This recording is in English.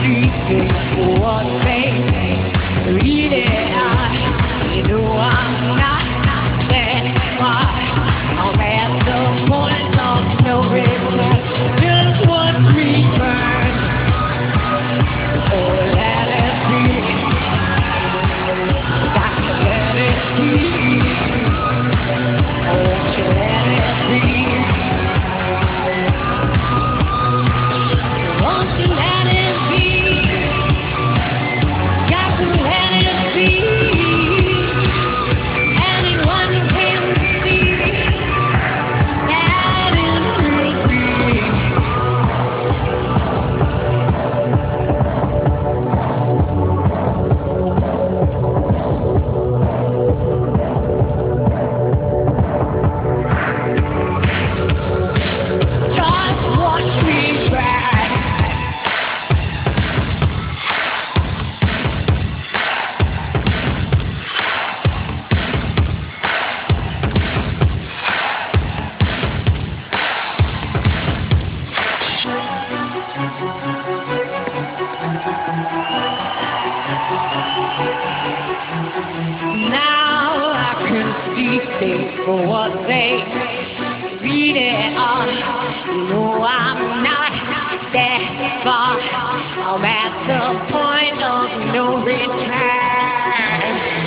see things for what they really are. You know I'm not that far. I'm at the point of no return. Just watch me burn. Oh, let it be. Got to let it be. Oh, won't you let it be? Won't you let it be? Got to let it be. Anyone can see that it will be. Just watch me back. Now I can see things for what they really are. You know I'm not that far. I'm at the point of no return.